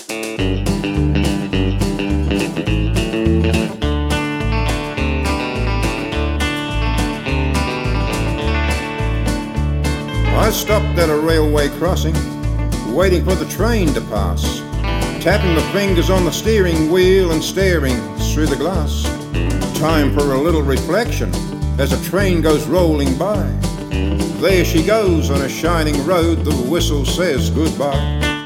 I stopped at a railway crossing, waiting for the train to pass, tapping the fingers on the steering wheel and staring through the glass. Time for a little reflection as a train goes rolling by. There she goes on a shining road, the whistle says goodbye.